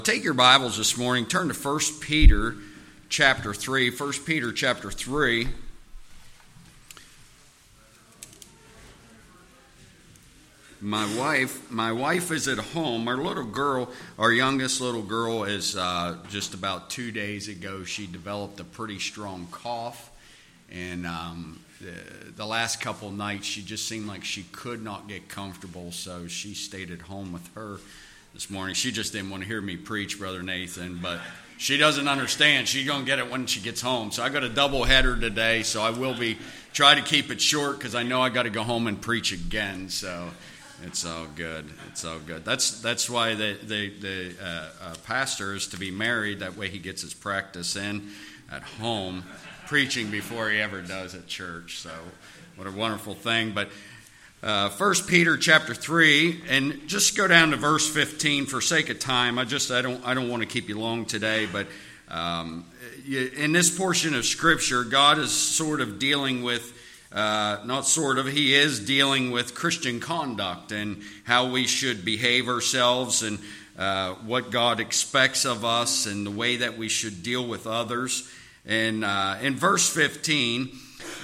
Take your Bibles this morning, turn to 1 Peter chapter 3. 1 Peter chapter 3. My wife is at home. Our little girl, our youngest little girl, is just about 2 days ago. She developed a pretty strong cough, and the last couple nights she just seemed like she could not get comfortable, so she stayed at home with her this morning. She just didn't want to hear me preach, Brother Nathan, but she doesn't understand. She's going to get it when she gets home. So I got a double header today, so I will try to keep it short because I know I got to go home and preach again. So it's all good. It's all good. That's why the pastor is to be married. That way he gets his practice in at home, preaching before he ever does at church. So what a wonderful thing. But 1 Peter chapter 3, and just go down to verse 15 for sake of time. I don't want to keep you long today, but in this portion of Scripture, God is sort of dealing with, he is dealing with Christian conduct and how we should behave ourselves and what God expects of us and the way that we should deal with others. And in verse 15,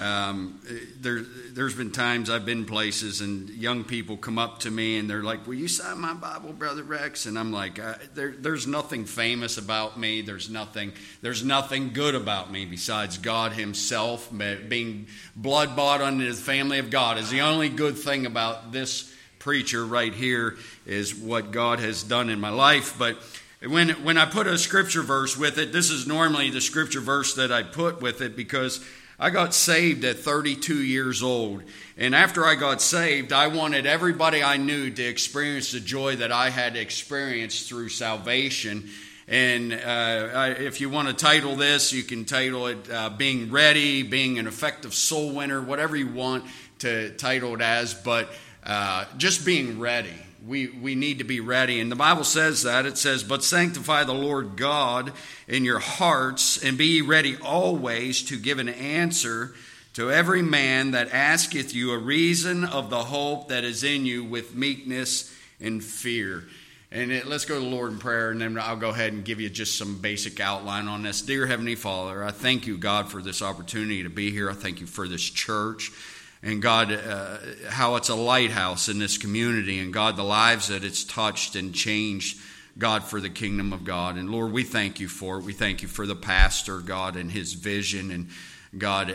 there's been times I've been places and young people come up to me and they're like, "Will you sign my Bible, Brother Rex?" And I'm like, there's nothing famous about me. There's nothing good about me besides God himself. Being blood-bought under the family of God is the only good thing about this preacher right here, is what God has done in my life. But when I put a scripture verse with it, this is normally the scripture verse that I put with it because I got saved at 32 years old, and after I got saved, I wanted everybody I knew to experience the joy that I had experienced through salvation. And if you want to title this, you can title it Being Ready, Being an Effective Soul Winner, whatever you want to title it as, but just being ready. We need to be ready. And the Bible says that. It says, "But sanctify the Lord God in your hearts, and be ye ready always to give an answer to every man that asketh you a reason of the hope that is in you with meekness and fear." And let's go to the Lord in prayer, and then I'll go ahead and give you just some basic outline on this. Dear Heavenly Father, I thank you, God, for this opportunity to be here. I thank you for this church. And God, how it's a lighthouse in this community, and God, the lives that it's touched and changed, God, for the kingdom of God. And Lord, we thank you for it. We thank you for the pastor, God, and his vision, and God,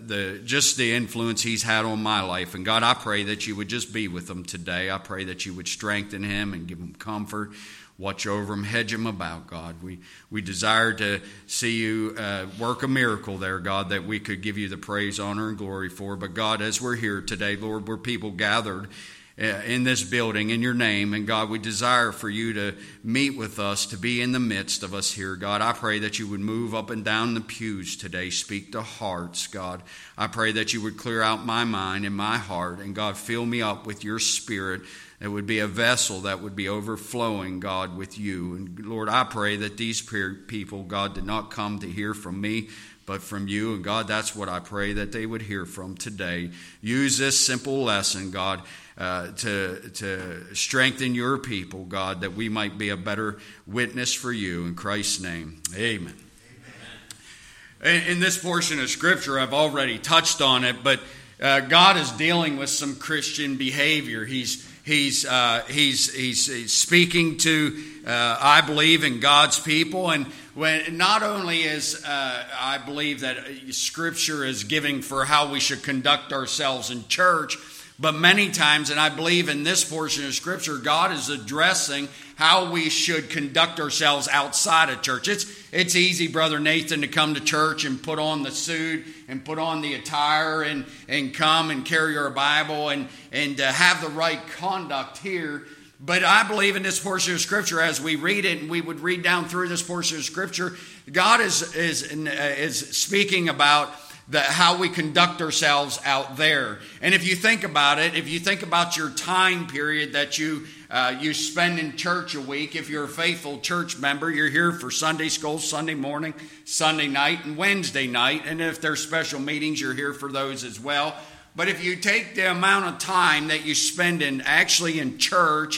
the influence he's had on my life. And God, I pray that you would just be with him today. I pray that you would strengthen him and give him comfort. Watch over him, hedge him about, God. We desire to see you work a miracle there, God, that we could give you the praise, honor, and glory for. But God, as we're here today, Lord, we're people gathered in this building in your name. And God, we desire for you to meet with us, to be in the midst of us here. God, I pray that you would move up and down the pews today, speak to hearts, God. I pray that you would clear out my mind and my heart. And God, fill me up with your spirit. It would be a vessel that would be overflowing, God, with you. And Lord, I pray that these people, God, did not come to hear from me, but from you. And God, that's what I pray that they would hear from today. Use this simple lesson, God, to strengthen your people, God, that we might be a better witness for you. In Christ's name, amen. In this portion of Scripture, I've already touched on it, but God is dealing with some Christian behavior. He's speaking to, I believe, in God's people. And when not only is I believe that Scripture is giving for how we should conduct ourselves in church, but many times, and I believe in this portion of Scripture, God is addressing how we should conduct ourselves outside of church. It's easy, Brother Nathan, to come to church and put on the suit and put on the attire and come and carry our Bible and have the right conduct here. But I believe in this portion of Scripture, as we read it, and we would read down through this portion of Scripture, God is speaking about how we conduct ourselves out there. And if you think about it, if you think about your time period that you spend in church a week, if you're a faithful church member, you're here for Sunday school, Sunday morning, Sunday night, and Wednesday night. And if there's special meetings, you're here for those as well. But if you take the amount of time that you spend in church,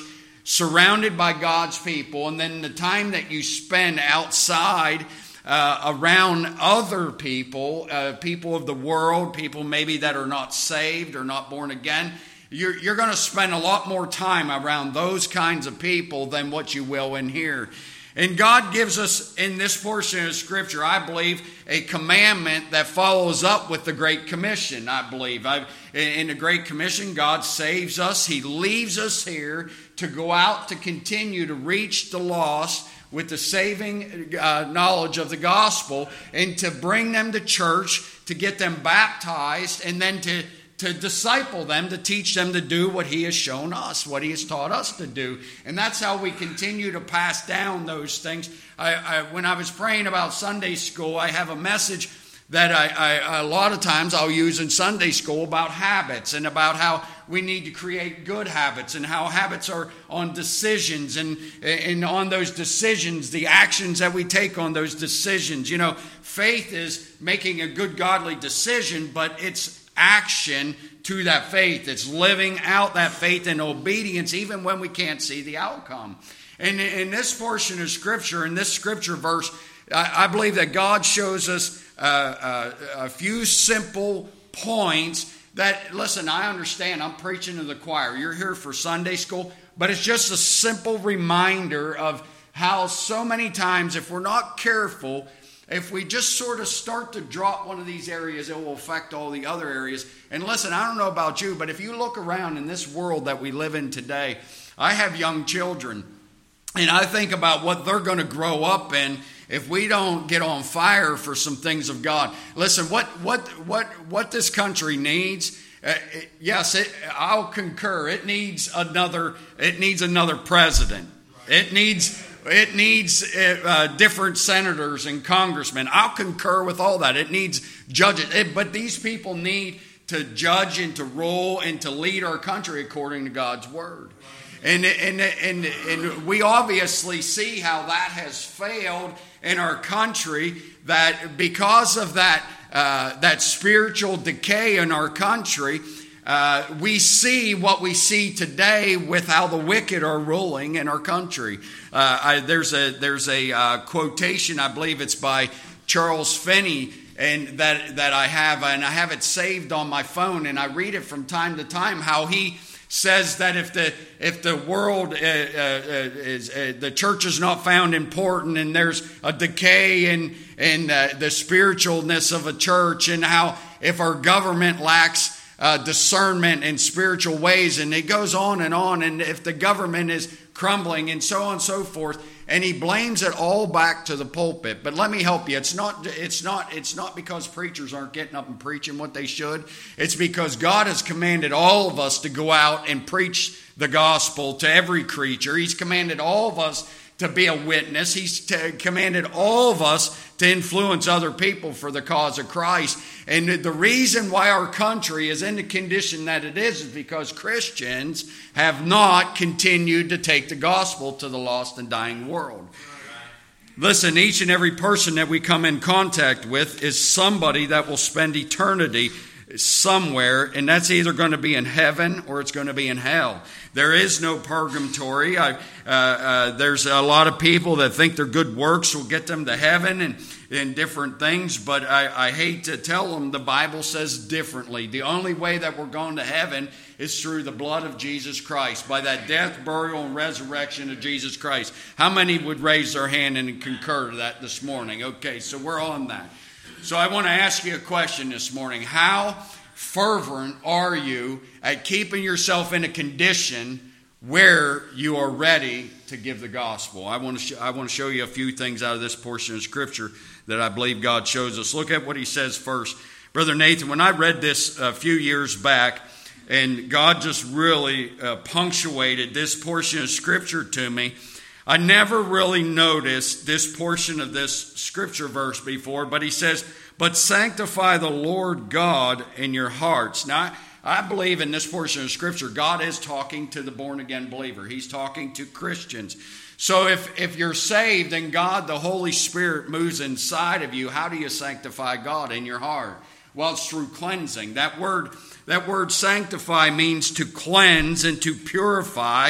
surrounded by God's people, and then the time that you spend outside around other people, people of the world, people maybe that are not saved or not born again, you're going to spend a lot more time around those kinds of people than what you will in here. And God gives us in this portion of Scripture, I believe, a commandment that follows up with the Great Commission, I believe. In the Great Commission, God saves us. He leaves us here to go out to continue to reach the lost with the saving knowledge of the gospel and to bring them to church, to get them baptized, and then to disciple them, to teach them to do what He has shown us, what He has taught us to do. And that's how we continue to pass down those things. When I was praying about Sunday school, I have a message that I a lot of times I'll use in Sunday school about habits and about how we need to create good habits and how habits are on decisions and on those decisions, the actions that we take on those decisions. You know, faith is making a good godly decision, but it's action to that faith. It's living out that faith in obedience even when we can't see the outcome. And in this portion of Scripture, in this Scripture verse, I believe that God shows us a few simple points that, listen, I understand I'm preaching to the choir. You're here for Sunday school, but it's just a simple reminder of how so many times, if we're not careful, if we just sort of start to drop one of these areas, it will affect all the other areas. And listen, I don't know about you, but if you look around in this world that we live in today, I have young children, and I think about what they're going to grow up in if we don't get on fire for some things of God. Listen, what this country needs, I'll concur. It needs another president. It needs different senators and congressmen. I'll concur with all that. It needs judges. But these people need to judge and to rule and to lead our country according to God's word. And we obviously see how that has failed in our country, that because of that spiritual decay in our country, we see what we see today with how the wicked are ruling in our country. There's a quotation, I believe it's by Charles Finney, and that I have it saved on my phone, and I read it from time to time, how he says that if the world the church is not found important, and there's a decay in the spiritualness of a church, and how if our government lacks discernment in spiritual ways, and it goes on, and if the government is crumbling, and so on and so forth, and he blames it all back to the pulpit. But let me help you. It's not because preachers aren't getting up and preaching what they should. It's because God has commanded all of us to go out and preach the gospel to every creature. He's commanded all of us to be a witness. He's commanded all of us to influence other people for the cause of Christ. And the reason why our country is in the condition that it is because Christians have not continued to take the gospel to the lost and dying world. Listen, each and every person that we come in contact with is somebody that will spend eternity somewhere, and that's either going to be in heaven or it's going to be in hell. There is no purgatory. There's a lot of people that think their good works will get them to heaven and different things, but I hate to tell them the Bible says differently. The only way that we're going to heaven is through the blood of Jesus Christ, by that death, burial, and resurrection of Jesus Christ. How many would raise their hand and concur to that this morning? Okay, so we're on that. So I want to ask you a question this morning. How fervent are you at keeping yourself in a condition where you are ready to give the gospel? I want to show you a few things out of this portion of Scripture that I believe God shows us. Look at what he says first. Brother Nathan, when I read this a few years back, and God just really punctuated this portion of Scripture to me, I never really noticed this portion of this Scripture verse before, but he says, "But sanctify the Lord God in your hearts." Now, I believe in this portion of Scripture, God is talking to the born-again believer. He's talking to Christians. So if you're saved and God, the Holy Spirit, moves inside of you, how do you sanctify God in your heart? Well, it's through cleansing. That word sanctify means to cleanse and to purify.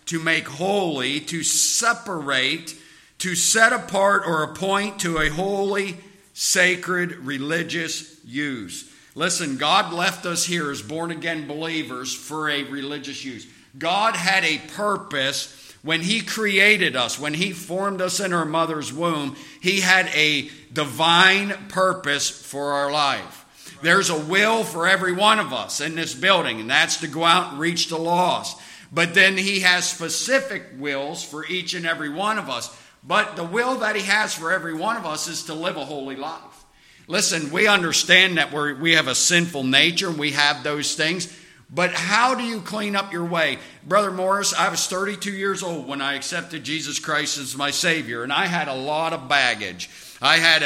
to make holy, to separate, to set apart or appoint to a holy, sacred, religious use. Listen, God left us here as born-again believers for a religious use. God had a purpose when He created us, when He formed us in our mother's womb. He had a divine purpose for our life. There's a will for every one of us in this building, and that's to go out and reach the lost. But then He has specific wills for each and every one of us. But the will that He has for every one of us is to live a holy life. Listen, we understand that we have a sinful nature and we have those things. But how do you clean up your way? Brother Morris, I was 32 years old when I accepted Jesus Christ as my Savior. And I had a lot of baggage. I had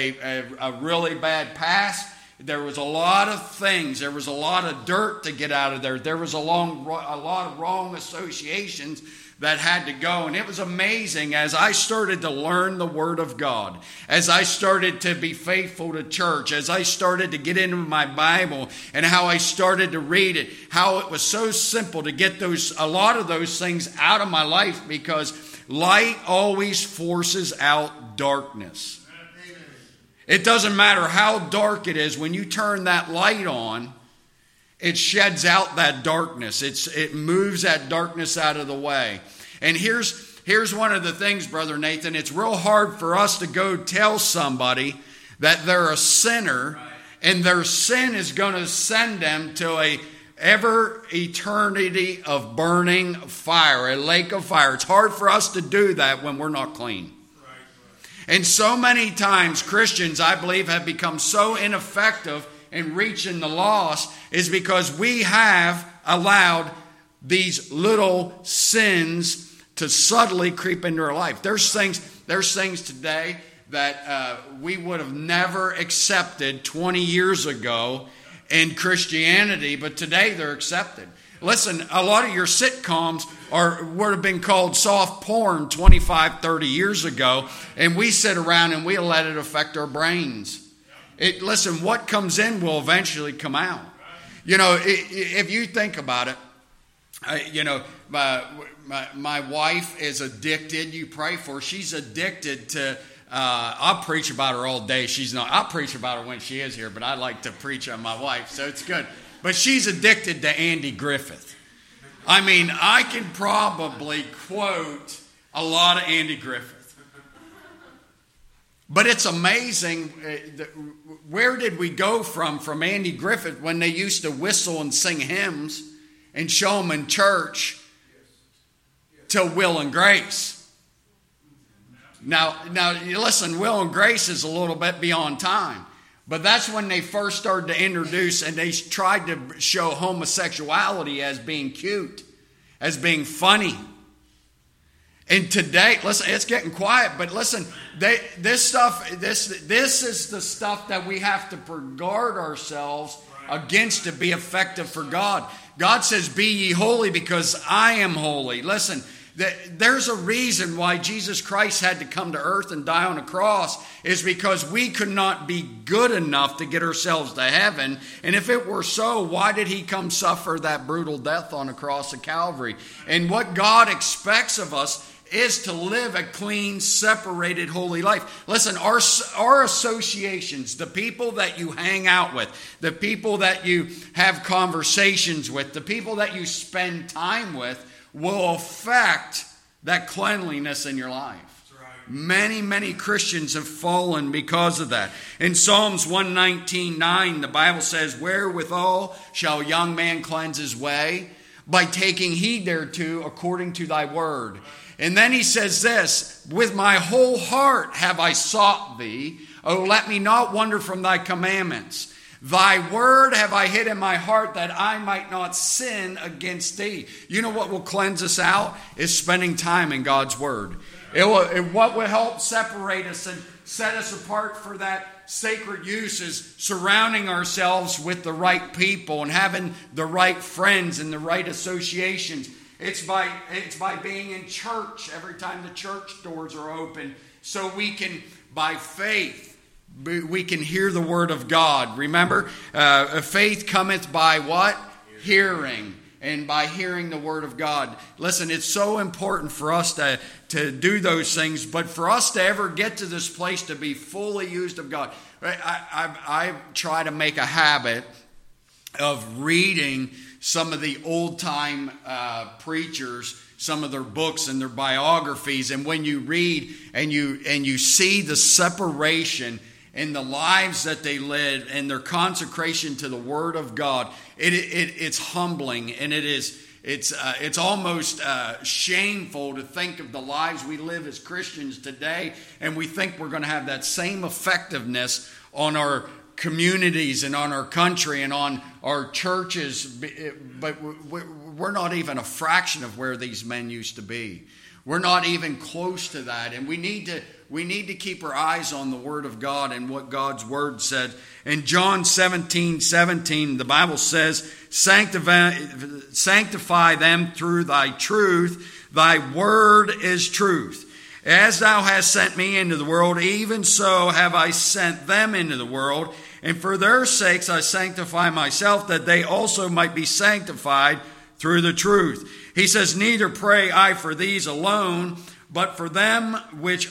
a really bad past. There was a lot of things. There was a lot of dirt to get out of there. There was a lot of wrong associations that had to go. And it was amazing as I started to learn the Word of God, as I started to be faithful to church, as I started to get into my Bible and how I started to read it, how it was so simple to get a lot of those things out of my life, because light always forces out darkness. It doesn't matter how dark it is, when you turn that light on, it sheds out that darkness. It moves that darkness out of the way. And here's one of the things, Brother Nathan. It's real hard for us to go tell somebody that they're a sinner, and their sin is going to send them to a ever eternity of burning fire, a lake of fire. It's hard for us to do that when we're not clean. And so many times Christians, I believe, have become so ineffective in reaching the lost is because we have allowed these little sins to subtly creep into our life. There's things today that we would have never accepted 20 years ago in Christianity, but today they're accepted. Listen, a lot of your sitcoms would have been called soft porn 25, 30 years ago, and we sit around and we let it affect our brains. Listen, what comes in will eventually come out. You know, if you think about it, my wife is addicted. You pray for her. She's addicted to, I'll preach about her all day. She's not. I'll preach about her when she is here, but I like to preach on my wife, so it's good. But she's addicted to Andy Griffith. I mean, I can probably quote a lot of Andy Griffith. But it's amazing, where did we go from Andy Griffith when they used to whistle and sing hymns and show them in church to Will and Grace? Now, listen, Will and Grace is a little bit beyond time. But that's when they first started to introduce, and they tried to show homosexuality as being cute, as being funny. And today, listen, it's getting quiet, but listen, this is the stuff that we have to guard ourselves against to be effective for God. God says, "Be ye holy because I am holy." Listen, there's a reason why Jesus Christ had to come to earth and die on a cross, is because we could not be good enough to get ourselves to heaven. And if it were so, why did He come suffer that brutal death on the cross of Calvary? And what God expects of us is to live a clean, separated, holy life. Listen, our associations, the people that you hang out with, the people that you have conversations with, the people that you spend time with, will affect that cleanliness in your life. Many, many Christians have fallen because of that. In Psalms 119:9, the Bible says, "Wherewithal shall a young man cleanse his way? By taking heed thereto according to thy word." And then he says this, "With my whole heart have I sought thee. O let me not wander from thy commandments. Thy word have I hid in my heart, that I might not sin against thee." You know what will cleanse us out? Is spending time in God's word. What will help separate us and set us apart for that sacred use is surrounding ourselves with the right people and having the right friends and the right associations. It's by being in church every time the church doors are open, so we can, by faith, we can hear the word of God. Remember, faith cometh by what? Hearing. and by hearing the Word of God. Listen, it's so important for us to do those things, but for us to ever get to this place to be fully used of God, I try to make a habit of reading some of the old-time preachers, some of their books and their biographies. And when you read and you see the separation in the lives that they led and their consecration to the Word of God, it's humbling, and it's almost shameful to think of the lives we live as Christians today, and we think we're going to have that same effectiveness on our communities and on our country and on our churches, but we're not even a fraction of where these men used to be. We're not even close to that, and we need to keep our eyes on the Word of God and what God's Word said. In John 17:17, the Bible says, sanctify them through thy truth. Thy word is truth. As thou hast sent me into the world, even so have I sent them into the world. And for their sakes I sanctify myself, that they also might be sanctified through the truth. He says, neither pray I for these alone, but for them which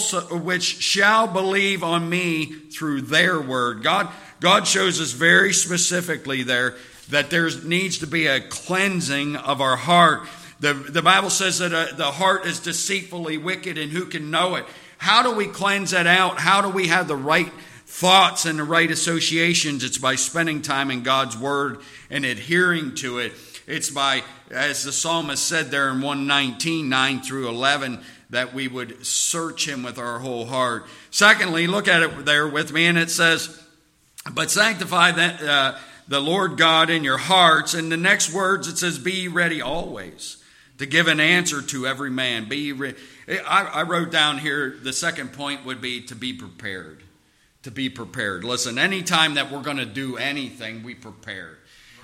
shall believe on me through their word. God shows us very specifically there that there needs to be a cleansing of our heart. The Bible says that the heart is deceitfully wicked, and who can know it? How do we cleanse that out? How do we have the right thoughts and the right associations? It's by spending time in God's Word and adhering to it. It's by, as the psalmist said there in 119, 9 through 11, that we would search Him with our whole heart. Secondly, look at it there with me, and it says, but sanctify the Lord God in your hearts. And the next words, it says, be ready always to give an answer to every man. I wrote down here, the second point would be to be prepared. To be prepared. Listen, anytime that we're going to do anything, we prepare.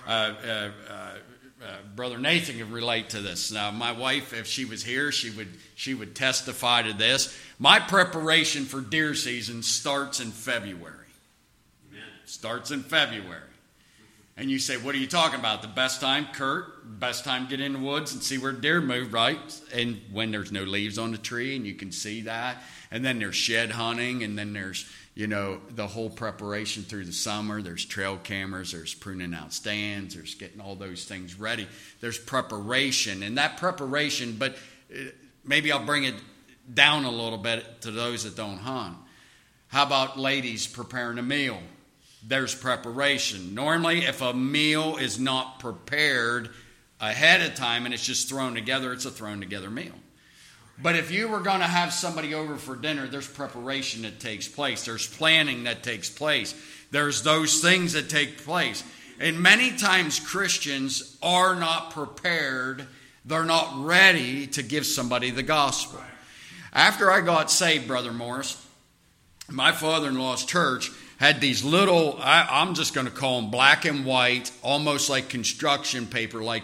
Brother Nathan can relate to this. Now, my wife, if she was here, she would testify to this. My preparation for deer season starts in February. Amen. Starts in February. And you say, what are you talking about? The best time, Kurt? Best time to get in the woods and see where deer move, right? And when there's no leaves on the tree and you can see that. And then there's shed hunting, and then there's, the whole preparation through the summer. There's trail cameras, there's pruning out stands, there's getting all those things ready. There's preparation, and that preparation, but maybe I'll bring it down a little bit to those that don't hunt. How about ladies preparing a meal? There's preparation. Normally, if a meal is not prepared ahead of time and it's just thrown together, it's a thrown together meal. But if you were going to have somebody over for dinner, there's preparation that takes place. There's planning that takes place. There's those things that take place. And many times Christians are not prepared. They're not ready to give somebody the gospel. After I got saved, Brother Morris, my father-in-law's church had these little, I'm just going to call them black and white, almost like construction paper, like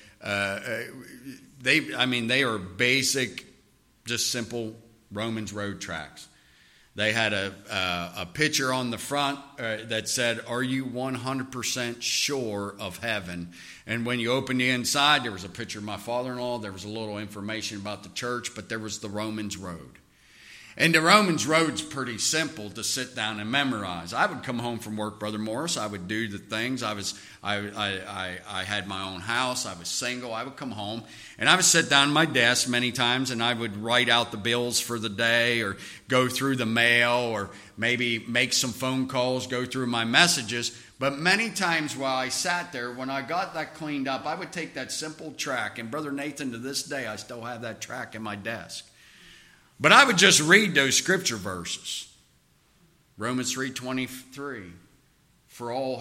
they are basic, just simple Romans road tracks. They had a picture on the front that said, are you 100% sure of heaven? And when you open the inside, there was a picture of my father-in-law. There was a little information about the church, but there was the Romans road. And the Romans road's pretty simple to sit down and memorize. I would come home from work, Brother Morris. I would do the things. I had my own house. I was single. I would come home, and I would sit down at my desk many times, and I would write out the bills for the day, or go through the mail, or maybe make some phone calls, go through my messages. But many times while I sat there, when I got that cleaned up, I would take that simple track. And Brother Nathan, to this day, I still have that track in my desk. But I would just read those scripture verses. Romans 3:23. For all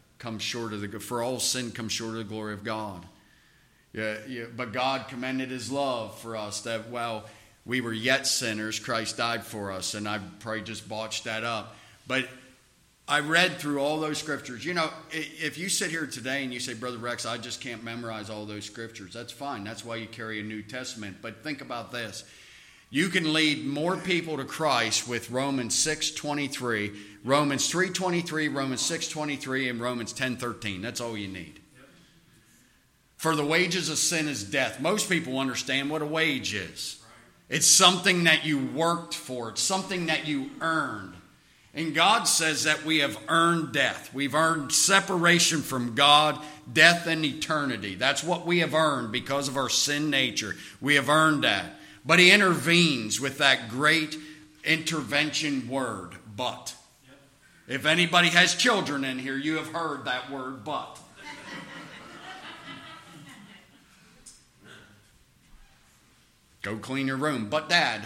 sin comes short of the glory of God. But God commended His love for us, that while we were yet sinners, Christ died for us. And I probably just botched that up. But I read through all those scriptures. If you sit here today and you say, Brother Rex, I just can't memorize all those scriptures, that's fine. That's why you carry a New Testament. But think about this. You can lead more people to Christ with Romans 6:23, Romans 3:23, Romans 6:23, and Romans 10:13. That's all you need. For the wages of sin is death. Most people understand what a wage is. It's something that you worked for. It's something that you earned. And God says that we have earned death. We've earned separation from God, death and eternity. That's what we have earned because of our sin nature. We have earned that. But he intervenes with that great intervention word, but. If anybody has children in here, you have heard that word, but. Go clean your room. But Dad.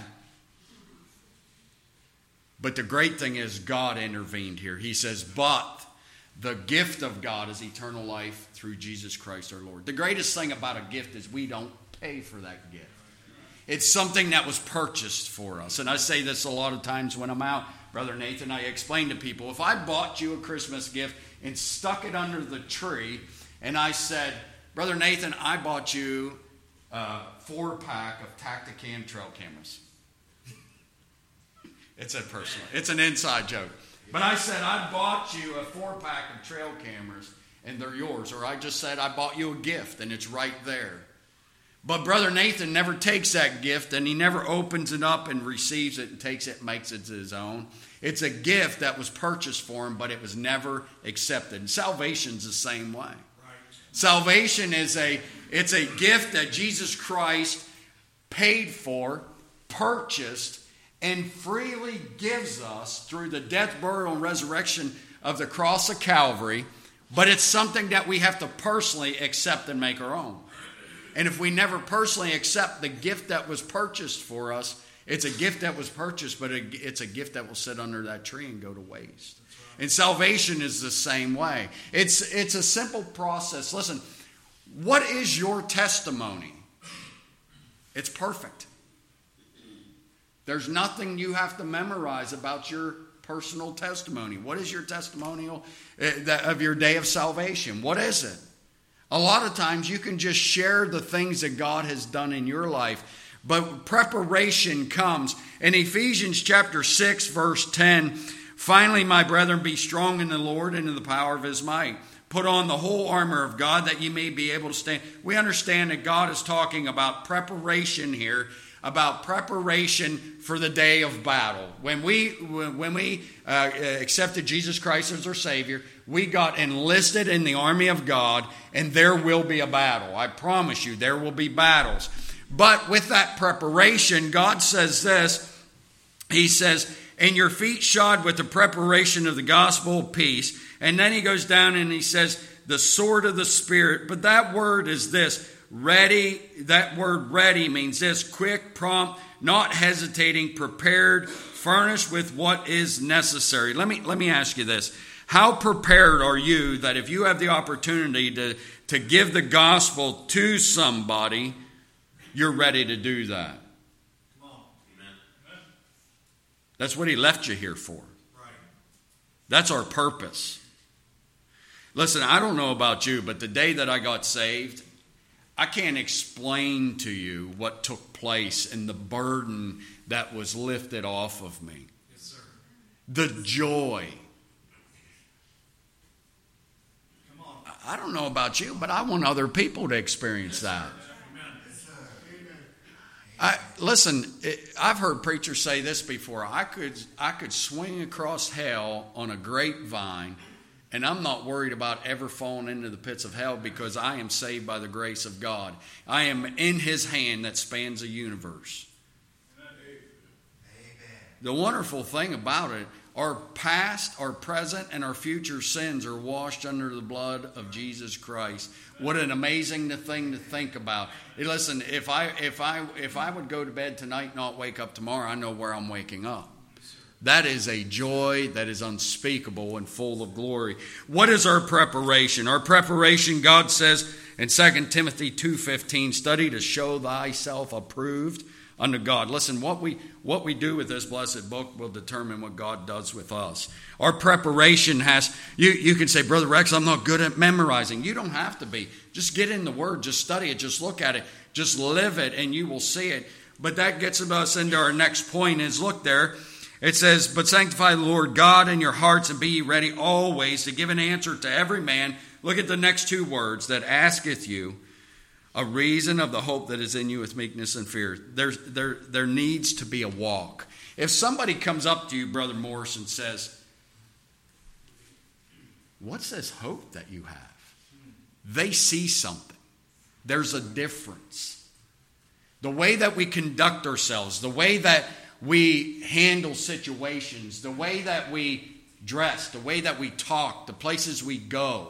But the great thing is God intervened here. He says, but the gift of God is eternal life through Jesus Christ our Lord. The greatest thing about a gift is we don't pay for that gift. It's something that was purchased for us. And I say this a lot of times when I'm out. Brother Nathan, I explain to people, if I bought you a Christmas gift and stuck it under the tree, and I said, Brother Nathan, I bought you a 4-pack of Tactacam trail cameras. It's a personal, it's an inside joke. But I said, I bought you a 4-pack of trail cameras, and they're yours. Or I just said, I bought you a gift, and it's right there. But Brother Nathan never takes that gift, and he never opens it up and receives it and takes it and makes it his own. It's a gift that was purchased for him, but it was never accepted. And salvation's the same way. Right. Salvation is it's a gift that Jesus Christ paid for, purchased, and freely gives us through the death, burial, and resurrection of the cross of Calvary. But it's something that we have to personally accept and make our own. And if we never personally accept the gift that was purchased for us, it's a gift that was purchased, but it's a gift that will sit under that tree and go to waste. Right. And salvation is the same way. It's a simple process. Listen, what is your testimony? It's perfect. There's nothing you have to memorize about your personal testimony. What is your testimonial of your day of salvation? What is it? A lot of times you can just share the things that God has done in your life, but preparation comes. In Ephesians chapter 6, verse 10, finally, my brethren, be strong in the Lord and in the power of his might. Put on the whole armor of God that you may be able to stand. We understand that God is talking about preparation here, about preparation for the day of battle. When we accepted Jesus Christ as our Savior, we got enlisted in the army of God, and there will be a battle. I promise you, there will be battles. But with that preparation, God says this. He says, and your feet shod with the preparation of the gospel of peace. And then he goes down and he says, the sword of the Spirit. But that word is this, ready. That word ready means this, quick, prompt, not hesitating, prepared, furnished with what is necessary. Let me ask you this. How prepared are you that if you have the opportunity to give the gospel to somebody, you're ready to do that? Come on. Amen. That's what he left you here for. Right. That's our purpose. Listen, I don't know about you, but the day that I got saved, I can't explain to you what took place and the burden that was lifted off of me. Yes, sir. The joy. Come on. I don't know about you, but I want other people to experience that. Listen, I've heard preachers say this before. I could swing across hell on a grapevine, and I'm not worried about ever falling into the pits of hell because I am saved by the grace of God. I am in his hand that spans the universe. Amen. The wonderful thing about it, our past, our present, and our future sins are washed under the blood of Jesus Christ. What an amazing thing to think about. Hey, listen, if I would go to bed tonight and not wake up tomorrow, I know where I'm waking up. That is a joy that is unspeakable and full of glory. What is our preparation? Our preparation, God says in 2 Timothy 2:15, study to show thyself approved unto God. Listen, what we do with this blessed book will determine what God does with us. Our preparation has, you can say, Brother Rex, I'm not good at memorizing. You don't have to be. Just get in the Word, just study it, just look at it, just live it, and you will see it. But that gets us into our next point is, look there, it says, but sanctify the Lord God in your hearts and be ye ready always to give an answer to every man. Look at the next two words, that asketh you, A reason of the hope that is in you with meekness and fear. There needs to be a walk. If somebody comes up to you, Brother Morris, and says, what's this hope that you have? They see something. There's a difference. The way that we conduct ourselves, the way that we handle situations, the way that we dress, the way that we talk, the places we go.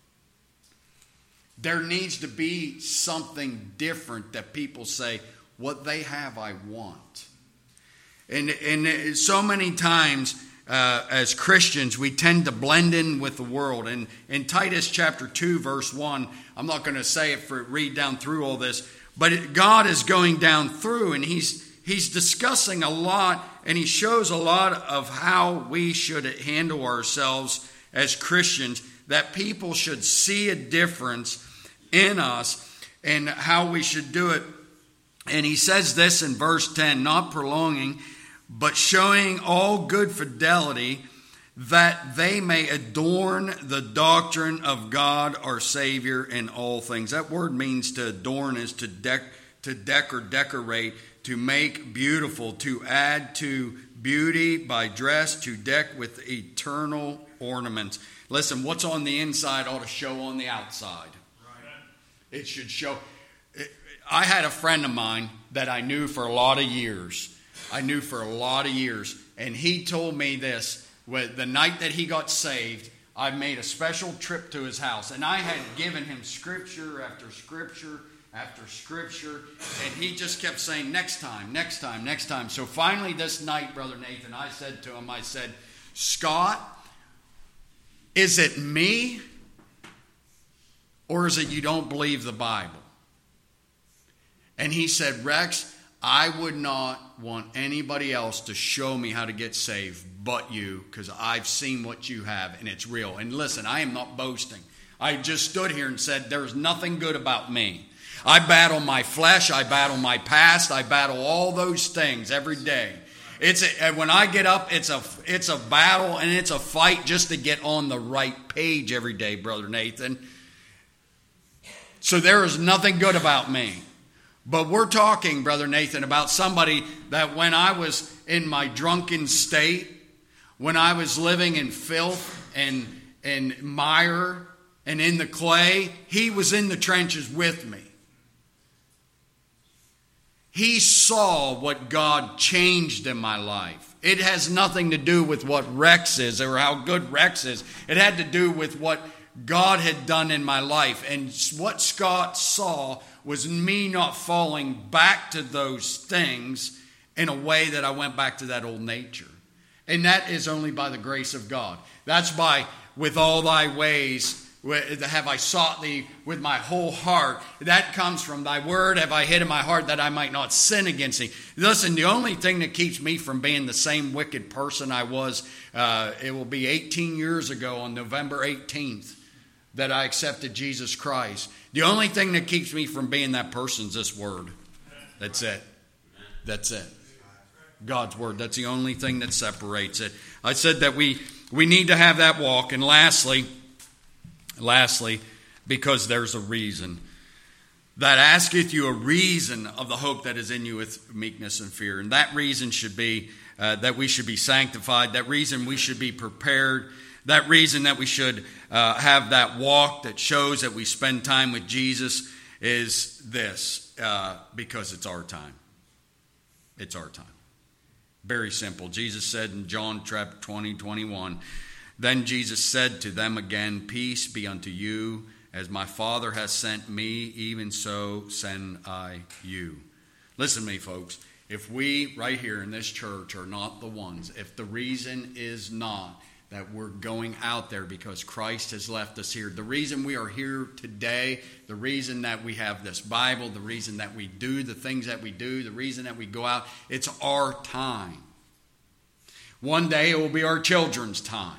There needs to be something different that people say, what they have, I want. And so many times as Christians, we tend to blend in with the world. And in Titus chapter 2, verse 1, I'm not going to say it read down through all this, but God is going down through and He's discussing a lot, and he shows a lot of how we should handle ourselves as Christians, that people should see a difference in us and how we should do it. And he says this in verse 10, not prolonging, but showing all good fidelity, that they may adorn the doctrine of God our Savior in all things. That word means to adorn is to deck or decorate, to make beautiful, to add to beauty by dress, to deck with eternal ornaments. Listen, what's on the inside ought to show on the outside. Right. It should show. I had a friend of mine that I knew for a lot of years. And he told me this. The night that he got saved, I made a special trip to his house. And I had given him scripture after scripture after scripture, and he just kept saying, next time, next time, next time. So finally this night, Brother Nathan, I said to him, I said, Scott, is it me, or is it you don't believe the Bible? And he said, Rex, I would not want anybody else to show me how to get saved but you, because I've seen what you have, and it's real. And listen, I am not boasting. I just stood here and said, there's nothing good about me. I battle my flesh, I battle my past, I battle all those things every day. When I get up, it's a battle and it's a fight just to get on the right page every day, Brother Nathan. So there is nothing good about me. But we're talking, Brother Nathan, about somebody that when I was in my drunken state, when I was living in filth and mire and in the clay, he was in the trenches with me. He saw what God changed in my life. It has nothing to do with what Rex is or how good Rex is. It had to do with what God had done in my life. And what Scott saw was me not falling back to those things in a way that I went back to that old nature. And that is only by the grace of God. That's by, with all thy ways have I sought thee with my whole heart. That comes from thy word have I hid in my heart that I might not sin against thee. Listen, the only thing that keeps me from being the same wicked person I was, it will be 18 years ago on November 18th that I accepted Jesus Christ. The only thing that keeps me from being that person is this word. That's it. That's it. God's word. That's the only thing that separates it. I said that we need to have that walk. And lastly, because there's a reason. That asketh you a reason of the hope that is in you with meekness and fear. And that reason should be that we should be sanctified. That reason we should be prepared. That reason that we should have that walk that shows that we spend time with Jesus is this. Because it's our time. It's our time. Very simple. Jesus said in John chapter 20:21, then Jesus said to them again, peace be unto you. As my Father has sent me, even so send I you. Listen to me, folks. If we right here in this church are not the ones, if the reason is not that we're going out there because Christ has left us here, the reason we are here today, the reason that we have this Bible, the reason that we do the things that we do, the reason that we go out, it's our time. One day it will be our children's time.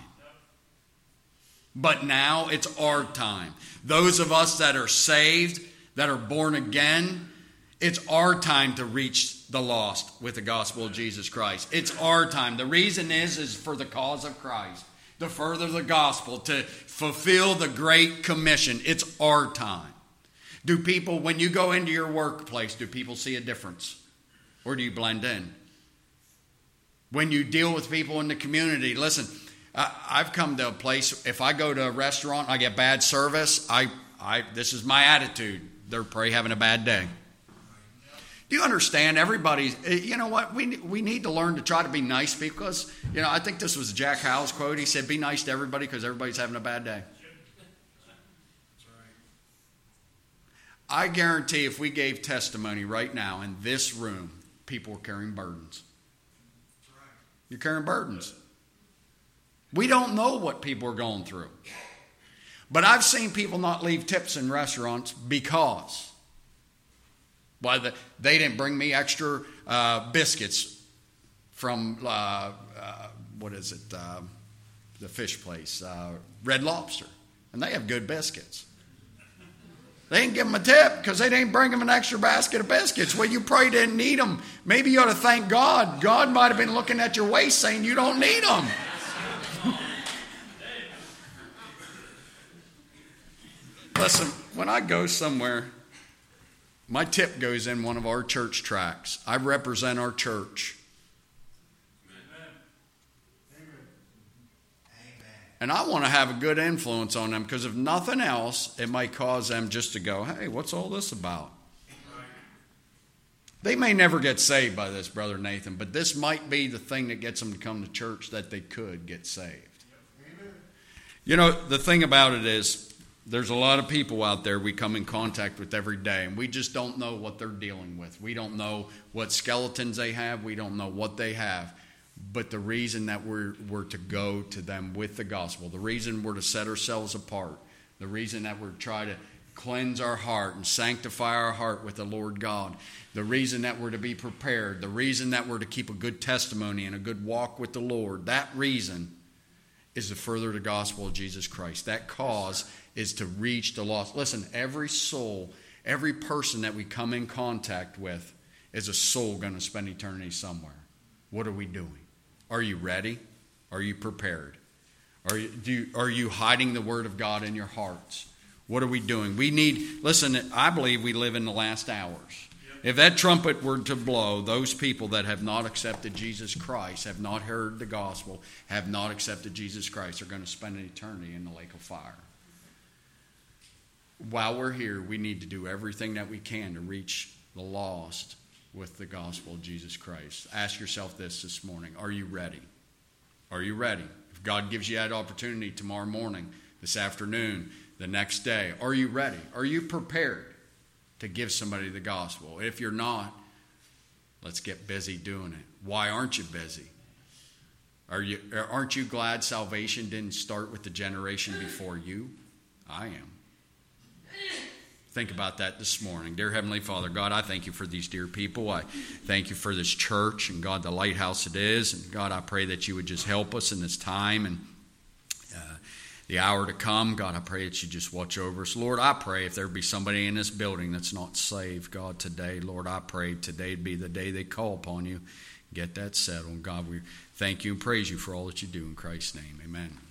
But now it's our time. Those of us that are saved, that are born again, it's our time to reach the lost with the gospel of Jesus Christ. It's our time. The reason is for the cause of Christ, to further the gospel, to fulfill the Great Commission. It's our time. Do people, when you go into your workplace, do people see a difference? Or do you blend in? When you deal with people in the community, listen, I've come to a place, if I go to a restaurant and I get bad service, this is my attitude. They're probably having a bad day. Do you understand? Everybody's, you know what? We need to learn to try to be nice because, I think this was Jack Howell's quote. He said, be nice to everybody because everybody's having a bad day. I guarantee if we gave testimony right now in this room, people are carrying burdens. You're carrying burdens. We don't know what people are going through. But I've seen people not leave tips in restaurants because they didn't bring me extra biscuits from, the fish place, Red Lobster. And they have good biscuits. They didn't give them a tip because they didn't bring them an extra basket of biscuits. Well, you probably didn't need them. Maybe you ought to thank God. God might have been looking at your waist saying you don't need them. Listen, when I go somewhere, my tip goes in one of our church tracts. I represent our church. And I want to have a good influence on them because if nothing else, it might cause them just to go, hey, what's all this about? They may never get saved by this, Brother Nathan, but this might be the thing that gets them to come to church that they could get saved. The thing about it is there's a lot of people out there we come in contact with every day, and we just don't know what they're dealing with. We don't know what skeletons they have. We don't know what they have. But the reason that we're to go to them with the gospel, the reason we're to set ourselves apart, the reason that we're trying to cleanse our heart and sanctify our heart with the Lord God, the reason that we're to be prepared, the reason that we're to keep a good testimony and a good walk with the Lord, that reason is to further the gospel of Jesus Christ. That cause is to reach the lost. Listen, every soul, every person that we come in contact with is a soul going to spend eternity somewhere. What are we doing? Are you ready? Are you prepared? Are you hiding the word of God in your hearts? What are we doing? Listen, I believe we live in the last hours. If that trumpet were to blow, those people that have not accepted Jesus Christ, have not heard the gospel, have not accepted Jesus Christ, are going to spend an eternity in the lake of fire. While we're here, we need to do everything that we can to reach the lost with the gospel of Jesus Christ. Ask yourself this morning. Are you ready? Are you ready? If God gives you that opportunity tomorrow morning, this afternoon, the next day, are you ready? Are you prepared to give somebody the gospel? If you're not, let's get busy doing it. Why aren't you busy? Aren't you glad salvation didn't start with the generation before you? I am. Think about that this morning. Dear Heavenly Father, God, I thank you for these dear people. I thank you for this church and, God, the lighthouse it is. And, God, I pray that you would just help us in this time and the hour to come. God, I pray that you just watch over us. Lord, I pray if there be somebody in this building that's not saved, God, today, Lord, I pray today'd be the day they call upon you. Get that settled. God, we thank you and praise you for all that you do in Christ's name. Amen.